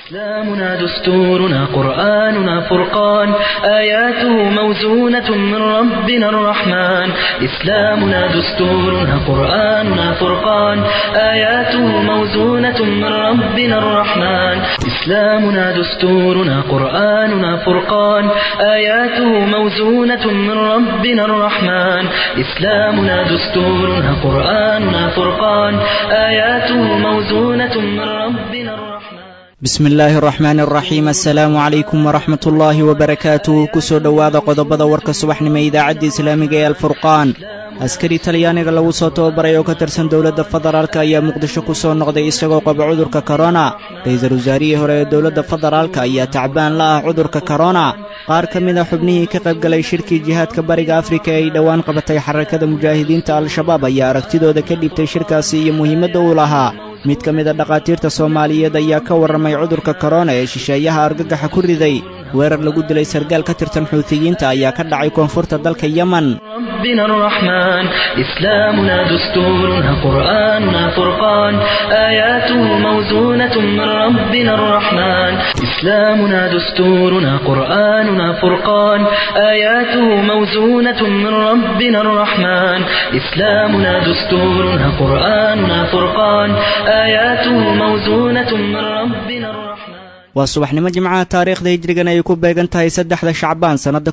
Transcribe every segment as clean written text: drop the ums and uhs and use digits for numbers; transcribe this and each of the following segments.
إسلامنا دستورنا قرآننا فرقان آياته موزونة من ربنا الرحمن إسلامنا دستورنا قرآننا فرقان آياته موزونة من ربنا الرحمن إسلامنا دستورنا قرآننا فرقان آياته موزونة من ربنا الرحمن إسلامنا دستورنا قرآننا فرقان آياته موزونة من ربنا الرحمن بسم الله الرحمن الرحيم السلام عليكم ورحمة الله وبركاته كسو دواada qodobada warka subaxnimo idaacadda islaamiga ee alfurqaan askari talyaaniga lagu soo tababaray oo ka tirsan dawladda federaalka ayaa muqdisho ku soo noqday isagoo qaba cudurka corona ra'iisul wasaarihii hore ee dawladda federaalka ayaa tacbaan la ah cudurka corona qaar ka mid ah xubnihii ka qayb galay shirkii jihaadka bariga afrika ee ay dhowaan qabatay xarakada mujaahidiinta al-shabaab ayaa aragtidooda ka dhibtay shirkaasi iyo muhiimadda uu lahaa mid ka mid a dhaqaatiirta soomaaliyeed ayaa ka warramay cudurka corona ee shisheeyaha argagaxa ku riday weerar lagu dilay sargaal ka tirsan xuutiyiinta ayaa ka dhacay koonfurta dalka yemen ربنا الرحمن إسلامنا دستورنا قرآننا فرقان آياته موزونة من ربنا الرحمن إسلامنا دستورنا قرآننا فرقان آياته موزونة من ربنا الرحمن إسلامنا دستورنا قرآننا فرقان آياته موزونة من ربنا الرحمن waa subaxnimo jimcaha taariikhda hijrigan ay ku beegan tahay 3 Shacbaan sanada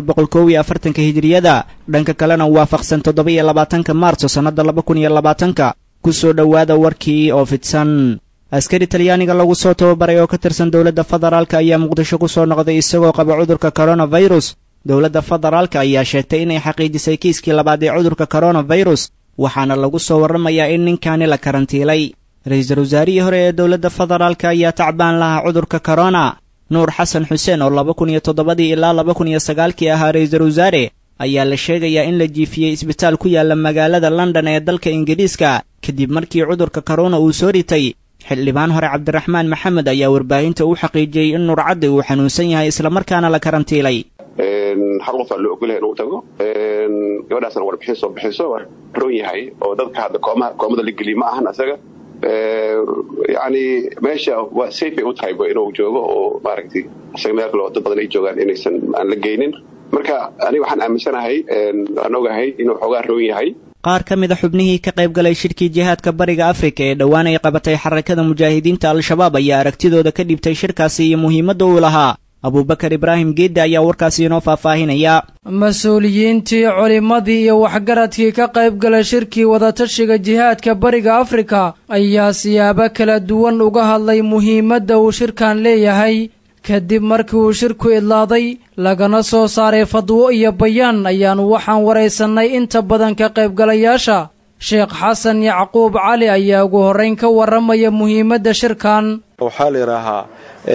1441 hijriyada dhanka kalena waafaqsan 27 Maarso sanada 2020 ku soo dhawaada warkii oo fidsan askari talyaaniga lagu soo tababaray oo ka tirsan dawladda federaalka ayaa muqdisho ku soo noqday isagoo qaba cudurka coronavirus dawladda federaalka ayaa sheegtay inay xaqiijisay kiiskii labaad ee cudurka coronavirus waxaana lagu soo warramayaa in ninkaani la karantiilay ra'iisul wasaarihii hore ee dawladda federaalka ayaa tacbaan lahaa cudurka corona nuur xasan xuseen oo 2007 ilaa 2009 ahaa ra'iisul wasaare ayaa la sheegayaa in la jiifiyey isbitaal ku yaala magaalada London ee dalka Ingiriiska kadib markii cudurka corona uu soo ritay xildhibaan hore Cabdiraxmaan Maxamed ayaa warbaahinta u xaqiijiyay in Nuur Cadde uu xanuunsan yahay isla markaana la karantiilay hal qof loo ogolyahay inuu tago gabadhaasna warbixin soo bixiso roon yahay oo dadka hadda koomada la geliyo ma ahan asaga يعني meesha waa safe u tahay inuu joogo oo maaragtay isaga meel kale dad badan ay joogaan inaysan aan la geynin marka ani waxaan aaminsanahay aan ogahay inuu xogaa roon yahay qaar ka mid ah xubnihii ka qayb galay shirkii jihaadka bariga afrika ee dhowaan ay qabatay xarakada mujaahidiinta al-shabaab ayaa aragtidooda ka dhibtay shirkaasi iyo muhiimadda uu lahaa abubakar ibraahim geedde ayaa warkaasi inoo faahfaahinaya mas-uuliyiintii culimadii iyo waxgaradkii ka qayb galay shirkii wadatashiga jihaadka bariga afrika ayaa siyaabo kala duwan uga hadlay muhiimadda uu shirkan leeyahay kadib markii uu shirku idlaaday lagana soo saaray fadwo iyo bayaan ayaanu waxaan waraysanay inta badan ka qaybgalayaasha sheekh xasan yacquub cali ayaa ugu horrayn ka warramaya muhiimadda shirkan waxaa la yidhaahaa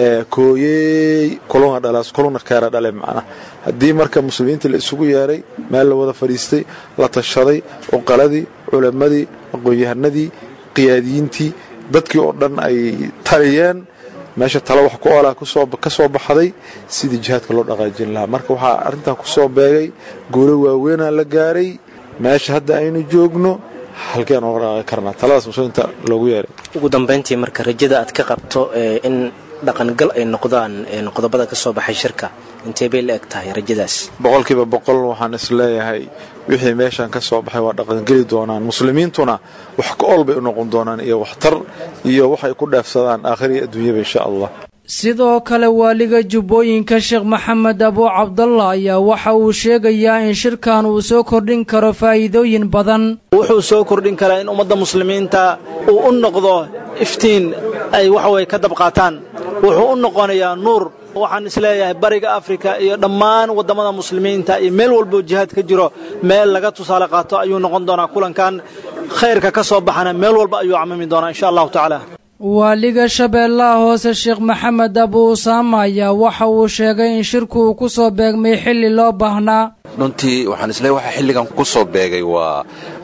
kooyey kuluna dhalaas kuluna keera dhale macna haddii marka muslimiinta la isugu yeeray meel la wada fadhiistay la tashaday uqaladii culamadii aqoon-yahanadii qiyaadiyiintii dadkii oo dhan ay taliyeen meesha talo wax ku oolaa ka soo baxday sidii jihaadka loo dhaqaajin lahaa marka waxaa arrintan ku soo beegay guulo waaweynaa la gaaray meesha hadda aynu joogno halkeen oo dhaqaaqi karnaa taladaas muslimiinta loogu yeeray ugu dambeyntii marka rajada aad ka qabto in dhaqangal ay noqdaan qodobada ka soo baxay shirka intee bay la eg tahay rajadaas 100% waxaan isleeyahay wixii meeshan ka soo baxay waa dhaqangeli doonaan muslimiintuna wax ka olbay u noqon doonaan iyo waxtar iyo waxay ku dhaafsadaan aakhiri adduunyada insha Allah sidoo kale waaliga jubbooyinka sheekh maxamed abu cabdallah ayaa waxa uu sheegayaa in shirkan uu soo kordhin karo faa'iidooyin badan wuxuu soo kordhin karaa in ummadda muslimiinta uu u noqdo iftiin ay waxa way ka dab qaataan wuxuu u noqonayaa nuur waxaan isleeyahay bariga afrika iyo dhammaan wadamada muslimiinta iyo meel walba jihaad ka jiro meel laga tusaale qaato ayuu noqon doonaa kulankan khayrka ka soo baxana meel walba ayuu camimi doonaa insha Allah ta'ala waaliga shabeellaha hoose sheekh maxamed abu usaama ayaa waxa uu sheegay in shirku uu ku soo beegmay xilli loo baahnaa runtii waxaan isleeyahay waxa xilligan ku soo beegay waa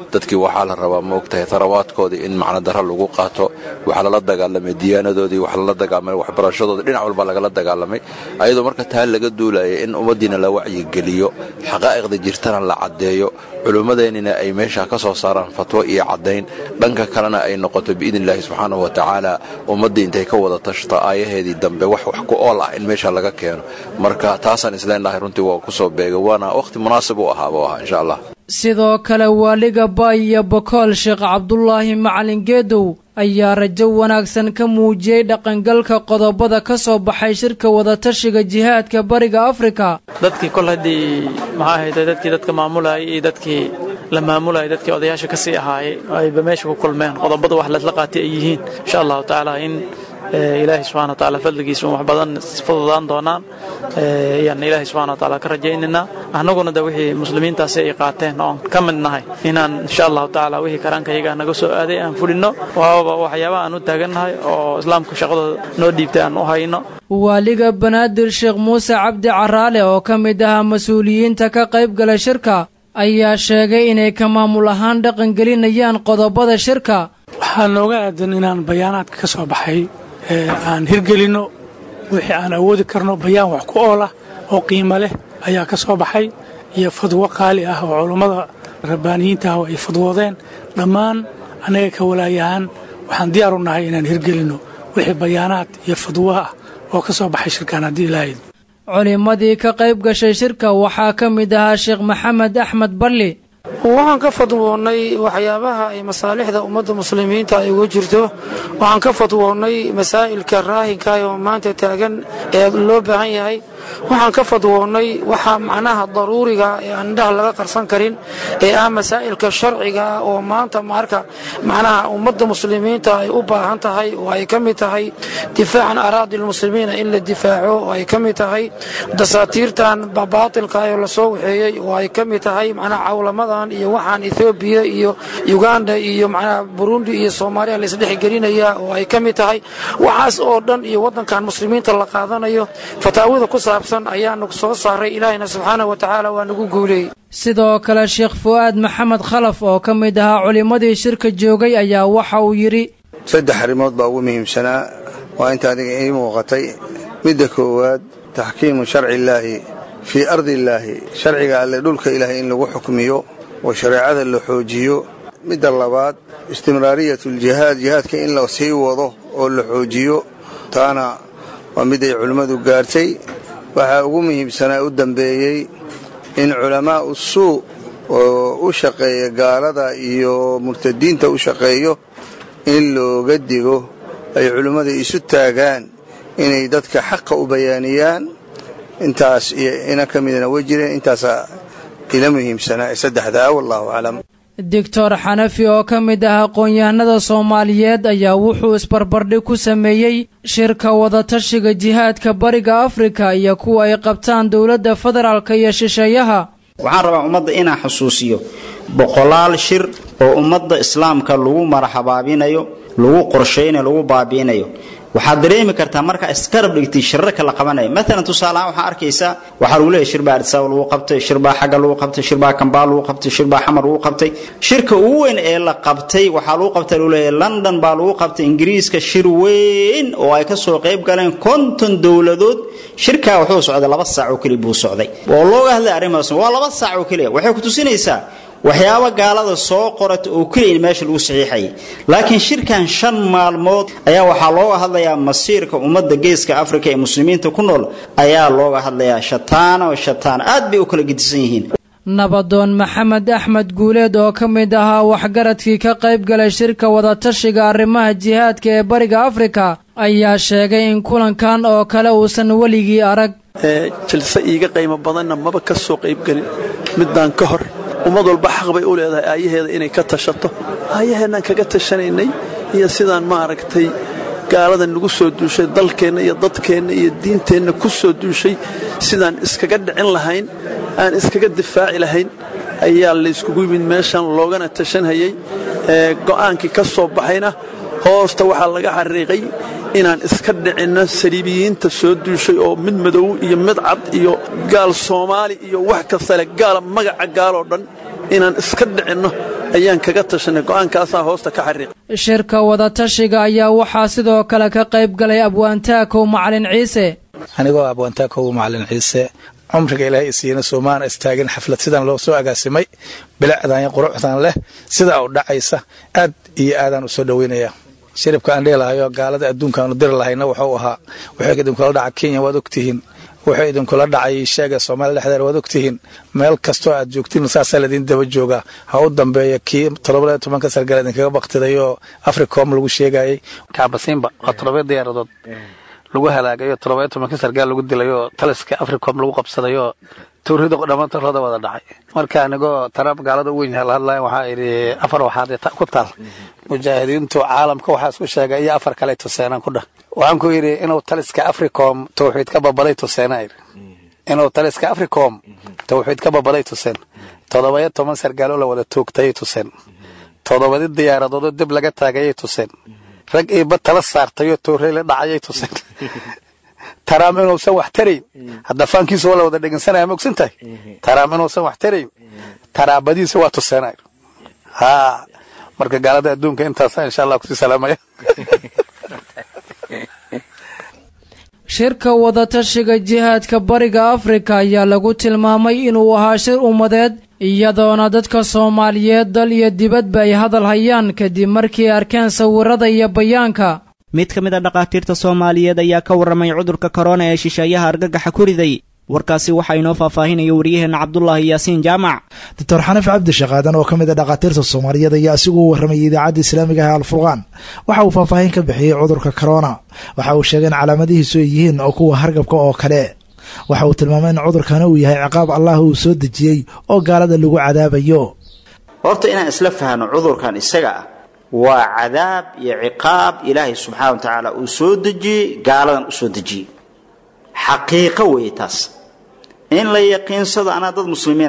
dadkii waxaa la rabaa moogtahay tarawaadkoodii in macno darro lagu qaato waxaa lala dagaalamay diyaanadoodii waxaa lala dagaalamay waxbarashadooda dhinac walba lagala dagaalamay ayadoo marka taa laga duulaya in ummaddiina la wacyigeliyo xaqaa'iqda jirtana la caddeeyo culummadeennina ay meesha ka soo saaraan fatwo iyo caddayn dhanka kalena ay noqoto biidnillaahi subxaanahu wa tacaala ummaddii intay ka wada tashto aayaheedii dambe wax ku ool ah in meesha laga keeno marka taasaan isleenahay runtii waa ku soo beega waana wakhti munaasib u ahaaba u ahaa insha allah sidoo kale waaliga baay iyo bokool sheekh cabdulaahi macalin geedow ayaa rajo wanaagsan ka muujiyey dhaqangalka qodobada ka soo baxay shirka wadatashiga jihaadka bariga afrika dadkii kol haddii maxaa ahayd dadkii dadka maamulayay iyo dadkii la maamulayay dadkii odayaasha ka sii ahaayay ayba meesha ku kulmeen qodobada wax la qaatay ay yihiin insha allahu tacaala in ilaahay subxaana wa tacaala fadligiisa wax badan fududaan doonaan ayaan ilaahay subxaana wa tacaala ka rajaynaynaa annaguna de wixii muslimiintaasi ay qaateen oon ka mid nahay inaan insha allahu tacaala wixii karaankayaga naga soo aaday aan fulinno waaba waxyaabaha aan u taagannahay oo islaamka shaqadooda noo dhiibtay aan u hayno waaliga banaadir sheekh muuse cabdi caraale oo ka mid ahaa mas-uuliyiinta ka qayb gala shirka ayaa sheegay inay ka maamul ahaan dhaqangelinayaan qodobada shirka waxaa nooga aadan inaan bayaanaadka ka soo baxay aan hirgelinno wixii aan awoodi karno bayaan wax ku ool ah oo qiimo leh ayaa ka soo baxay iyo fadwo qaali ah oo culummada rabbaaniyiinta ah oo ay fadwoodeen dhammaan annaga ka walaayahaan waxaan diyaar u nahay inaan hirgelinno wixii bayaanaad iyo fadwo ah oo ka soo baxay shirkaan haddii ilaahayd culimmadii ka qayb gashay shirka waxaa ka mid ahaa sheekh maxamed axmed balli waxaan ka fadwoonnay waxyaabaha ay masaalixda ummadda muslimiinta ay uga jirto waxaan ka fadwoonnay masaa'ilka raahinka oo maanta taagan ee loo baahan yahay waxaan ka fadwoonnay waxa macnaha daruuriga ee aan indhaha laga qarsan karin ee ah masaa'ilka sharciga oo maanta marka macnaha ummadda muslimiinta ay u baahan tahay oo ay ka mid tahay difaacan araadi lmuslimiina in la difaaco oo ay ka mid tahay dasaatiirtan baatilka oo la soo waxeeyey oo ay ka mid tahay macnaha cawlamadan iyo waxaan Ethiopia iyo Uganda iyo macnaha Burundi iyo Soomaaliya la isdhex gelinaya oo ay ka mid tahay waxaas oo dhan iyo wadankan muslimiinta la qaadanayo fataawada ku saabsan ayaanu soo saaray ilaahina subxaanahu wa tacaala waa nagu guuleeyey sidoo kale sheekh fu'aad maxamed khalaf oo ka mid ahaa culimmadii shirka joogay ayaa waxa uu yidhi saddex arrimood baa ugu muhiimsanaa waa inta adiga ii muuqatay midda koowaad taxkiimu sharci illaahi fii ardi illaahi sharciga alle dhulka ilaahay in lagu xukmiyo oo shareecada la xoojiyo midda labaad istimraariyatu aljihaad jihaadka in la sii wado oo la xoojiyo taana waa mid ay culimmadu gaartay waxaa ugu muhiimsanaa u dambeeyey in culamaa'u suu oo u shaqeeya gaalada iyo murtadiinta u shaqeeyo in looga digo ay culimmada isu taagaan inay dadka xaqa u bayaaniyaan intaas iyo ina ka midna way jireen intaasaa ila muhiimsanaa ee saddexdaa wallahu aclam doctor xanafi oo ka mid ah aqoon-yahanada soomaaliyeed ayaa wuxuu isbarbardhig ku sameeyey shirka wadatashiga jihaadka bariga afrika iyo kuwa ay qabtaan dowladda federaalka iyo shisheeyaha waxaan rabaa ummadda inaan xusuusiyo boqolaal shir oo ummadda islaamka lagu marxabaabinayo lagu qorshaynayo lagu baabiinayo waxaad dareemi kartaa marka iskarab dhigtay shirarka la qabanayo maalan tusaalahaan waxaa arkaysaa waxaa lagu leeyahay shirbaa arsaw lagu qabtay shirbaa xagga lagu qabtay shirbaa kambaa lagu qabtay shirbaa xamar lagu qabtay shirka ugu weyn ee la qabtay waxaa lagu qabtay lagu leeyahay london baa lagu qabtay ingiriiska shir weyn oo ay ka soo qayb galeen 50 dowladood shirkaa wuxuu socday 2 saac oo kaliya buu socday oo looga hadlay arrimahaas waa 2 saac oo kaliya waxay ku tusinaysaa waxyaabo gaalada soo qorata oo kaliya meesha lagu saxiixay laakiin shirkan 5 maalmood ayaa waxaa looga hadlayaa masiirka ummadda geeska Afrika ee muslimiinta ku nool ayaa looga hadlayaa shataan aad bay u kala gedisan yihiin nabadoon maxamed axmed guuleed oo ka mid ahaa waxgaradkii ka qayb galay shirka wadatashiga arrimaha jihaadka ee bariga Afrika ayaa sheegay in kulankan oo kale uusan weligii arag jilsa iiga qiimo badanna maba ka soo qayb galin midaan ka hor ummad walba xaq bay u leedahay aayaheeda inay ka tashato aayaheenaan kaga tashanaynay iyo sidaan maaragtay gaaladan lagu soo duushay dalkeenna iyo dadkeenna iyo diinteenna ku soo duushay sidaan iskaga dhicin lahayn aan iskaga difaaci lahayn ayaa la iskugu yimid meeshan loogana tashanhayay go'aankii ka soo baxayna hoosta waxaa laga xariiqay inaan iska dhicinno saliibiyiinta soo duushay oo mid madow iyo mid cad iyo gaal Soomaali iyo wax kasta leh gaal magaca gaal oo dhan inaan iska dhicinno ayaan kaga tashanay go'aankaasaa hoosta ka xariiq shirka wadatashiga ayaa waxaa sidoo kale ka qayb galay abwaantaakow macalin ciise anigoo abwaantaakow macalin ciise cumriga ilaahay isiina soomaan istaagin xaflad sidan loo soo agaasimay bilicdan iyo quruxdan leh sida u dhacaysa aad iyo aadaan u soo dhaweynaya shiribka aan dheelahayo gaalada adduunka aanu diri lahayna wuxuu ahaa wuxuu idinkula dhacay Kenya waad ogtihiin wuxuu idinkula dhacay sheega Soomaaliya dhexdeeda waad ogtihiin meel kasto aad joogtiin saasa ladin daba jooga ha u dambeeyo kii 17 sargal idinkaga baqtidayo Africom lagu sheegayay kaabasimba qatrobe diyaaradood lagu halaagayo 17 sargal lagu dilayo taliska Africom lagu qabsadayo tuurida dhamaanta rooda wada dhacay marka anigoo tarab gaalada weyn hadlaay waxa iri afar waxaad ku taal mujaahidiintu caalamka waxa isku sheegay iyo afar kale tuseenan ku dhah waxaan ku yiri inuu taliska Africom tawxiid ka babaday tuseenay inuu taliska Africom tawxiid ka babaday tuseen 17 sargal la wada toogtay tuseen 7 diyaaradood dib laga taagay tuseen rag ay batala saartayo toorey dhacay tuseen taraam inuu san wax taray hadda faankiisa wala wada dhigsanaya mogsantahay taraam inuu san wax taray taraabadiisa waa tuseenay ha marka gaalada adduunka intaas insha Allah ku salaamaya shirka wadatashiga jihaadka bariga Afrika ayaa lagu tilmaamay inuu ahaa shir ummadeed iyadoona dadka Soomaaliyeed dal iyo dibadba ay hadal hayaan kadib markii arkeen sawirada iyo bayaanka mid ka mid ah dhaqaatiirta Soomaaliyeed ayaa ka warramay cudurka corona ee shisheeyaha argagaxa ku riday warkaasi waxa inoo faahfaahinaya wariyaheena Cabdullaahi Yaasiin Jaamac Dr. Xanaf Cabdi Shaqaadan oo ka mid ah dhaqaatiirta Soomaaliyeed ayaa asigu warramay idaacadda Islaamiga ah Al-Furqaan waxa uu faahfaahin ka bixiyay cudurka corona waxa uu sheegay in calaamadihiisu yihiin oo kuwa hargabka oo kale waxa uu tilmaamay in cudurkana uu yahay ciqaab Allah uu soo dejiyay oo gaalada lagu cadaabayo horta inaan isla fahno cudurkan isaga waa cadaab iyo ciqaab Ilaahay subhanahu wa ta'ala uu soo dejiyay gaaladan u soo dejiyay xaqiiqo weeytaas in la yaqiinsado ana dad muslimiin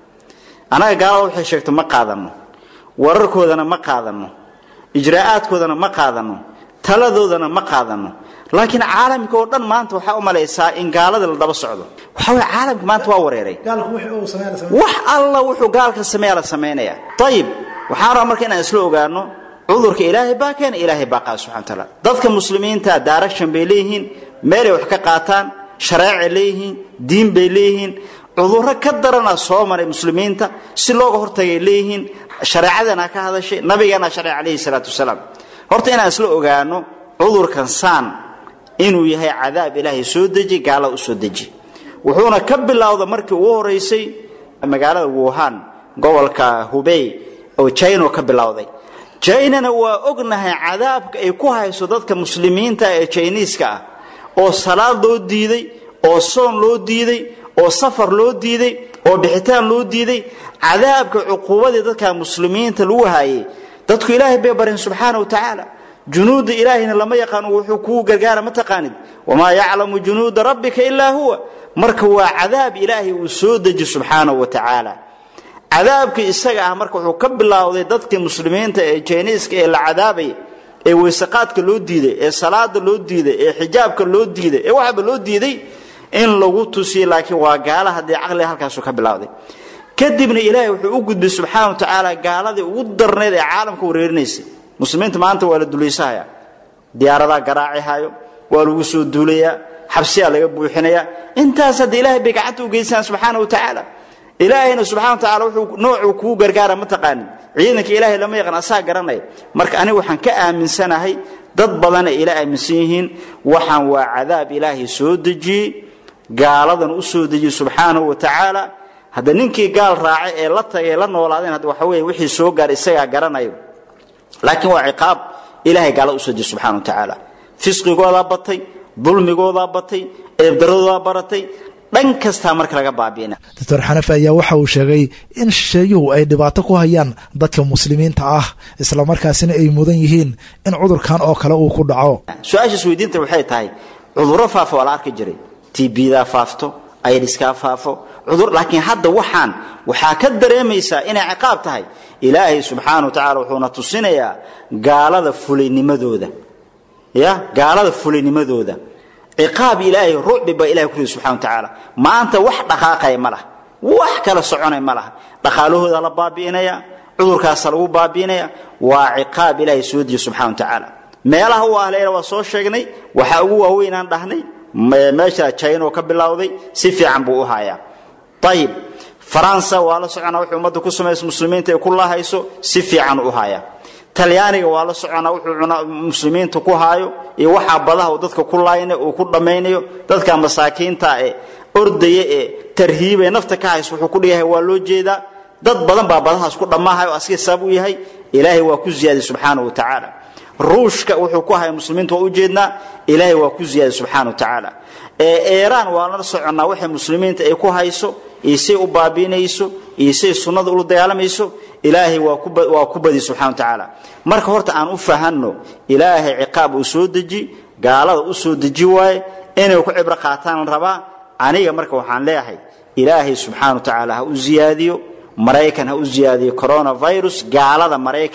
anaga gaalada waxay sheegto ma qaadano wararkoodana ma qaadano ijraa'aadkoodana ma qaadano taladoodana ma qaadano laakiin caalamka oo dhan maanta waxa u maleeysaa in gaalada la daba socdo waxa way caalamka maanta waa wareeray gaalku wuxuu sameeyay wax alla wuxuu gaalka sameeyaa tayib waxaan markaa inaan isla ogaano cudurka Ilaahay baa keen Ilaahay baa qaas subhanahu wa ta'ala dadka muslimiinta daarashan bay leeyihiin meel wax ka qaataan sharci leeyihiin diin bay leeyihiin cudurro ka darana soo maray muslimiinta si looga hortagay leeyihiin shariicadana ka hadashay nabigeena sharci alayhi salatu wasalaam horta inaan isla ogaano cudurkan saan inuu yahay cadaab Ilaahay soo deji gaala u soo deji wuxuuna ka bilowday markii uu horeysay magaalada Wuhan gobolka Hubei oo China ka bilowday China waa ognahay cadaabka ay ku hayso dadka muslimiinta ee Chinese-ka oo salaad loo diiday oo soon loo diiday oo safar loo diiday oo bixitaan loo diiday cadaabka cuquubada dadka muslimiinta lagu haayay dadku Ilaahay bay barin subhanahu wa ta'ala junuud Ilaahina lama yaqaan wuxuu ku gargaara ma taqaanid wama ya'lamu junuud rabbika illa huwa marka waa cadaab Ilaahay uu soo deji subhanahu wa ta'ala cadaabka isaga marka wuxuu ka bilowday dadka muslimiinta ee Chinese-ka ee la cadaabay ee weesaqaadka loo diiday ee salaada loo diiday ee xijaabka loo diiday ee waxba loo diiday in lagu tusiyo laakiin waa gaala hadii aqli halkaas ka bilowday kadibna Ilaahay wuxuu u gudbay subhanahu wa ta'ala gaaladii ugu darneed ee caalamka wareerinaysa muslimiinta maanta waa la duleysaya diyaarada garaaci hayo waa lagu soo duulaya xabsiya laga buuxinaya intaas hadii Ilaahay bay gacanta u geeysan subhanahu wa ta'ala ilaahayna subhanahu wa ta'ala wuxuu noocu ku gargaara ma taqaan ciidanka Ilaahay lama yaqaan asaa garanay marka ani waxaan ka aaminsanahay dad badan ee Ilaahay aaminsan yihiin waxaan waa cadaab Ilaahay soo deji gaaladan u soo deji subhanahu wa ta'ala hada ninkii gaal raacay ee la tagay la noolaadeen hada waxa weey wixii soo gaar isaga garanayo laakiin waa ciqaab Ilaahay gaala u soo deji subhanahu wa ta'ala fisqigooda batay dulmigooda batay eebdaradooda baratay dhan kasta marka laga baabiina Dr. Xanaf ayaa waxa uu sheegay in shisheeyuhu ay dhibaato ku hayaan dadka muslimiinta isla markaasina ay mudan yihiin in cudurkan oo kale uu ku dhaco su'aasha weydiinta waxay tahay cudurro faafo wala arki jiray TB-da faafto AIDS-ka faafo cudur laakiin hadda waxa ka dareemaysaa inay ciqaab tahay Ilaahay subhanahu wa ta'ala wuxuu tusinayaa gaalada fulinimadooda gaalada fulinimadooda ciqaab Ilaahay ruubi ba Ilaahay ku subhanahu wa ta'ala maanta wax dhaqaaqay malaha wax kala soconay malaha dhaqaalahooda la baabiinaya cudurkaas lagu baabiinaya waa ciqaab ilaahay soo diyo subxaanahu wa ta'ala meelaha uu ahleeyay waa soo sheegnay waxa ugu waaweyn aan dhahnay meesha China oo ka bilowday si fiican buu u hayaa طيب فرنسا waa la soconaa wuxuu umada ku sameeyay muslimiinta ay ku lahayso si fiican u hayaa talyaaniga waa la soconaa wuxuu muslimiinta ku haayo iyo waxa badaha dadka ku laayna oo ku dhameynayo dadka masaakiinta ee ordaya ee tarhiib ee nafta ka hayso wuxuu ku dhigahay waa loo jeedaa dad badan baa badahaas ku dhamaahay asii sabab u yahay ilaahay waa ku ziyaadi subxaanahu wa ta'ala ruushka wuxuu ku hayo muslimiinta waa u jeednaa ilaahay waa ku ziyaadi subxaanahu wa ta'ala Iran waa la soconaa waxa muslimiinta ay ku hayso isay u baabiinayso isay sunnada u dagaalamayso ilaahay waa ku badi subxaanahu wa ta'ala marka horta aan u fahanno ilaahay ciqaab u soo deji gaalada u soo deji waay inay ku cibra qaataan rabaa aniga marka waxaan leeyahay ilaahay subxaanahu wa ta'ala ha u ziyaadiyo maraykan ha u ziyaadiyo coronavirus gaalada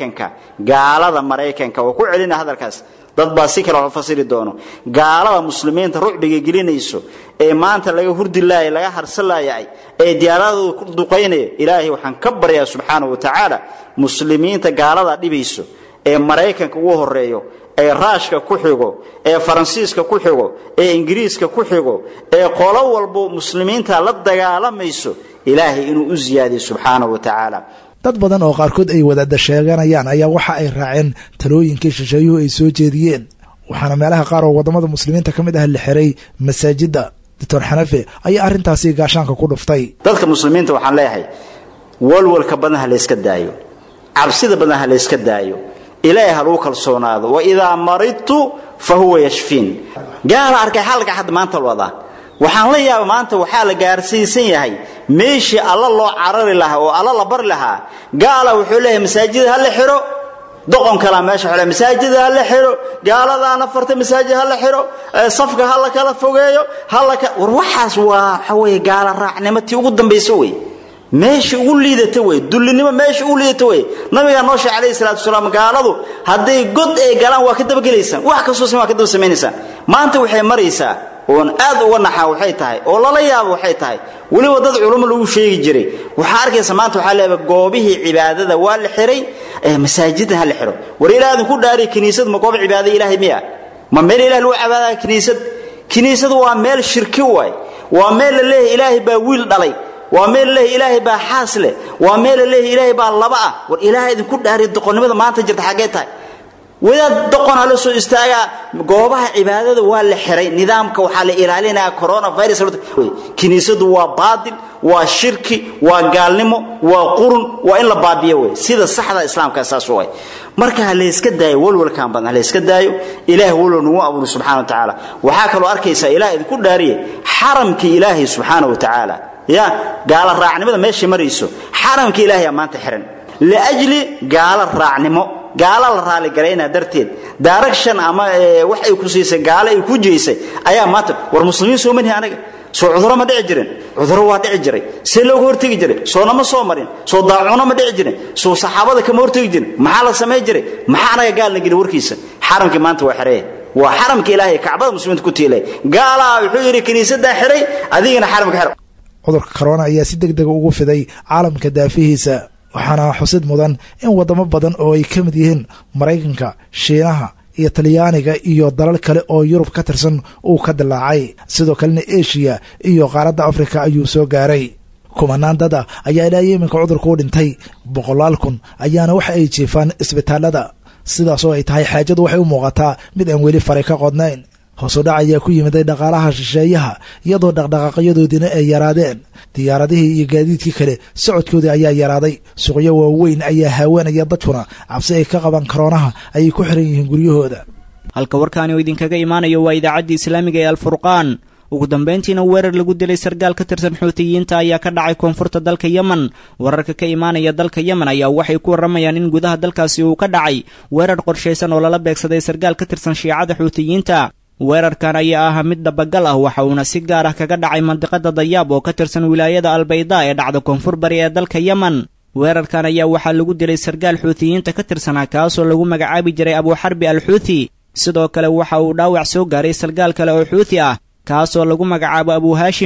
maraykanka oo ku celina hadalkaas dad baa si kale u fasiri doono gaalada muslimiinta ruubiga gelinayso ee maanta laga hurdilay laga harsalayay ee diyaaradu ku duqeynay ilaahay waxaan ka baryaa subxaanahu wa ta'ala muslimiinta gaalada dhibayso ee maraykanka ugu horeeyo ee raashka ku xigo ee faransiiska ku xigo ee ingiriiska ku xigo ee qolo walba muslimiinta la dagaalamayso ilaahay inuu u ziyaadiyo subxaanahu wa ta'ala dad badan oo qaarkood ay wadaada sheeganayaan ayaa waxa ay raaceen talooyinkii shisheeyuhu ay soo jeediyeen waxaana meelaha qaar oo wadamada muslimiinta kamid ah la xiray masaajida Dr. Xanafi ayaa arintaasi gaashaanka ku dhuftay dadka muslimiinta waxaan leeyahay walwalka badan la iska daayo cabsida badan la iska daayo ilaahay haluu kalsoonaado wa idha maridtu fa huwa yashfin gaala arkay halka had maanta wada waxaan la yaabaa maanta waxa la gaarsiisan yahay meeshii alla loo carari lahaa oo alla la bar lahaa gaala wuxuu leeyahay masaajid hal xiro doqon kala meesha xiro masaajid hal xiro gaaladaana farta masaajid hal xiro safka hal kala fogeeyo war waxaas waa xaway gaala raacnimadii ugu dambeysay way meeshii ugu liidata way dullinimo meeshii ugu liidata way nabiga noo sheegay kaleey salaatu salaam gaaladu haday god ay galaan waa ka daba galaysan wax ka soo sameeyay ka daba sameynaysan maanta waxay maraysaa oon aad uga naxaa waxay tahay oo lala yaabo waxay tahay wali wadad culimo lagu sheegi jiray waxa arkaysa maanta waxa leeyahay goobihii cibaadada waa la xiray masaajidda hal xiro war ilaahay ku dhaari kaniisad ma goob cibaado ilaahay miya ma meel ilaahay loo cibaadada kaniisadu waa meel shirki waay waa meel leeyahay ilaahay baa wiil dhalay waa meel leeyahay ilaahay baa xaas leh waa meel leeyahay ilaahay baa laba ah war ilaahay ku dhaari doqonnimada maanta jirta xagee tahay wadaad doqon la soo istaaga goobaha cibaadada waa la xiray nidaamka waxa la ilaalinaa coronavirus kiniisadu waa baadil waa shirki waa gaalnimo waa qurun waa in la baabiyo way sida saxda islaamka asaas way marka la iska daayo walwalkan badan la iska daayo ilaahay walwalnu abuur subhanahu wa ta'ala waxa kale arkaysa ilaahay ku dhaariyay xaramki ilaahay subhanahu wa ta'ala ya gaala raacnimada meeshii marayso xaramki ilaahay maanta xiran la ajli gaala raacnimo gaala la raali gareena darteed direction ama wax ay ku siisay gaala ay ku jeesay ayaa maanta war muslimiin soo manhi anaga soo cuduro ma dhici jirin cuduro waa dhici jiray si loo hortagi jiray soo nama soo marin soo daacuno ma dhici jirin soo saxaabada kama hortagi jirin maxaa la sameey jiray maxaa anaga gaal la geli warkiisa xaramki maanta waa xirey waa xaramki ilaahay kacbada muslimiinta ku tiilay gaala wuxuu yiri kaniisada xiray adigana xaramka xir cudurka corona ayaa si degdeg ugu fiday caalamka daafihiisa waxaana xusid mudan in wadamo badan oo ay kamid yihiin Mareykanka, Shiinaha iyo Talyaaniga iyo dalal kale oo Yurub ka tirsan uu ka dilaacay sidoo kalena Asia iyo qaaradda Afrika ayuu soo gaaray kumanaan dad ayaa ilaa yeemanka cudurku u dhintay 100,000 ayaana waxa ay jiifaan isbitaalada sidaas oo ay tahay xaajadu waxay u muuqataa mid aan weli faray ka qodnayn hoos u dhac ayaa ku yimid dhaqaalaha shisheeyaha iyadoo dhaqdhaqaaqyadoodina ay yaraadeen diyaaradihii iyo gaadiidkii kale socodkoodii ayaa yaraaday suuqyo waaweyn ayaa haweenaya dadkuna cabsi ay ka qaban karoonaha ay ku xiran yihiin guryahooda halka warkaani oo idinkaga imaanayo waa idaacadda islaamiga ee Al-Furqaan ugu dambeyntiina weerar lagu dilay sargaal ka tirsan Xuutiyiinta ayaa ka dhacay koonfurta dalka Yemen wararka ka imaanaya dalka Yemen ayaa waxay ku waramayaan in gudaha dalkaasi uu ka dhacay weerar qorsheysan oo lala beegsaday sargaal ka tirsan Shiicada Xuutiyiinta weerarkan ayaa ah mid dabagal ah waxa uuna si gaar ah kaga dhacay mandiqada Dayaab oo ka tirsan wilaayada Al-Bayda ee dhacda koonfur bari ee dalka Yemen weerarkan ayaa waxa lagu dilay sargaal Xuutiyiinta ka tirsanaa kaas oo lagu magacaabi jiray Abu Harbi Al-Xuuthi sidoo kale waxa uu dhaawac soo gaaray sargaal kale oo Xuuthi ah kaas oo lagu magacaabo Abu Hashim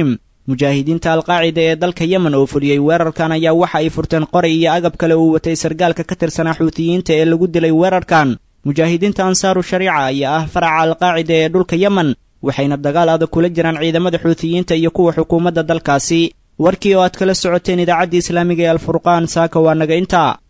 mujaahidiinta alqaacida ee dalka yemen oo fuliyey weerarkan ayaa waxa ay furteen qoray iyo agab kale uu watay sargaalka ka tirsanaa xuutiyiinta ee lagu dilay weerarkan mujaahidiinta ansaaru shariica ayaa ah faraca alqaacida ee dhulka yemen waxayna dagaal adag kula jiraan ciidamada xuutiyiinta iyo kuwa xukuumadda dalkaasi warkii oo aad kala socoteen idaacaddii islaamiga ee alfurqaan saaka waa naga intaa